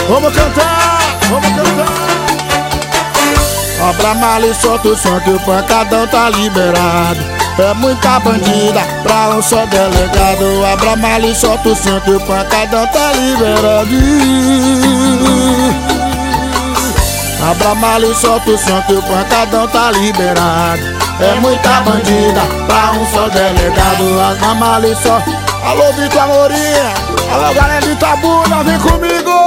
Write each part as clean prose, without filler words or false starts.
Vamos cantar, vamos cantar. Abra a mala e solta o som que o pancadão tá liberado. É muita bandida pra um só delegado. Abra a mala e solta o som que o pancadão tá liberado. Abra a mala e solta o som que o pancadão tá liberado. É muita bandida pra um só delegado. Abra a mala e solta. Alô, Vitor Amorim, alô, galera de Itabuna, vem comigo.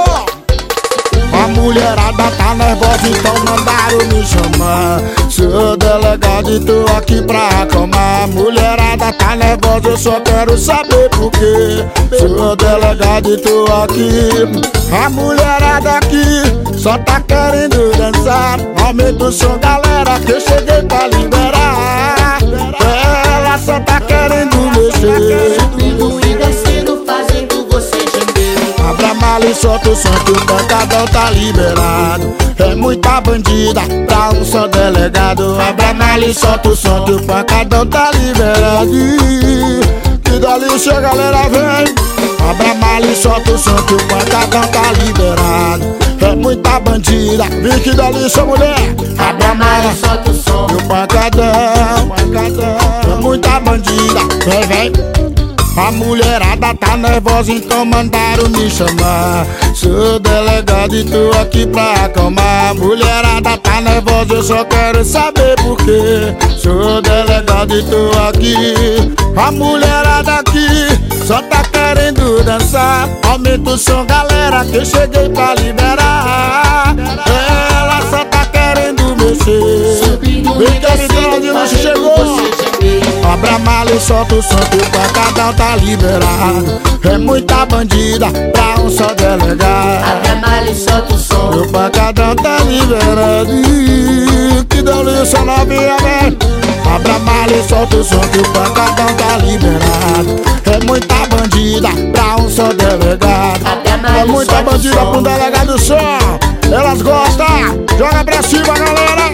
A mulherada tá nervosa, então mandaram me chamar. Sou delegado e tô aqui pra acalmar. A mulherada tá nervosa, eu só quero saber por quê. Sou delegado e tô aqui. A mulherada aqui só tá querendo dançar. Aumenta o som, galera, que eu cheguei pra liberar. Ela só tá querendo mexer. Subindo e descendo, fazendo você gemer. Abra a mala e solta o som que o pancadão tá liberado. É muita bandida pra um só delegado. Abra a mala e solta o som que o pancadão tá liberado. Que dali chega, galera, vem. Abra a mala e solta o som que o pancadão tá liberado. É muita bandida, vem que dali sua mulher. Abra a mala e solta o som que o pancadão, é muita bandida, vem, vem. A mulherada tá nervosa, então mandaram me chamar. Sou delegado e tô aqui pra acalmar. A mulherada tá nervosa, eu só quero saber por quê. Sou delegado e tô aqui. A mulherada aqui só tá querendo dançar. Aumenta o som, galera, que eu cheguei pra liberar. Ela só tá querendo mexer. Subindo e Vem que a descendo, vitrola de luxo fazendo chegou. você gemer. Abra a mala e solta o som que o pancadão tá liberado. É muita bandida pra um só delegado. Abra a mala e solta o som O pancadão tá liberado. Que delícia, novinha, vem. Abra a mala e solta o som que o pancadão tá liberado. É muita bandida pra um só delegado. É muita bandida pra um delegado só. Elas gostam, joga pra cima, galera.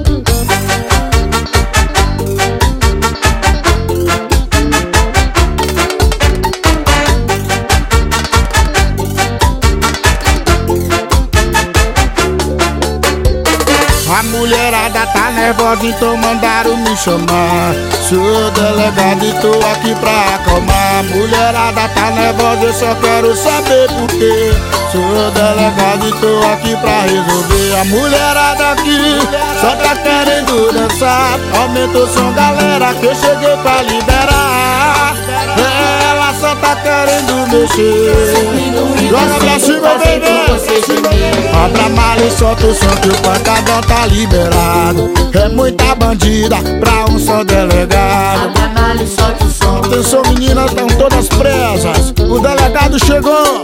A mulherada tá nervosa, então mandaram me chamar. Sou delegado e tô aqui pra acalmar. A mulherada tá nervosa, eu só quero saber por quê. Sou delegado e tô aqui pra resolver. A mulherada aqui só tá querendo dançar. Aumenta o som, galera, que eu cheguei pra liberar. Ela só tá querendo mexer. Joga pra cima, bebê. Abra a mala e solta o som que o pancadão tá liberado. É muita bandida pra um só delegado. Abra a mala e solta o som. Atenção, meninas, estão todas presas. O delegado chegou.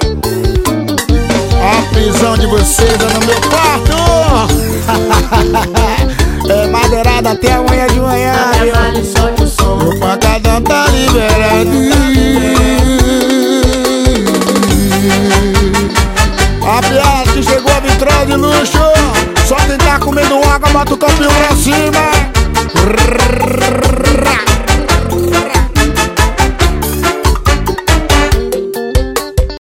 A prisão de vocês é no meu quarto. É madeirada até amanhã de manhã. Abra a mala e solta o som. O pancadão tá liberado. A piada que chegou a vitrola de luxo. Só quem tá comendo água, bota o copinho pra cima.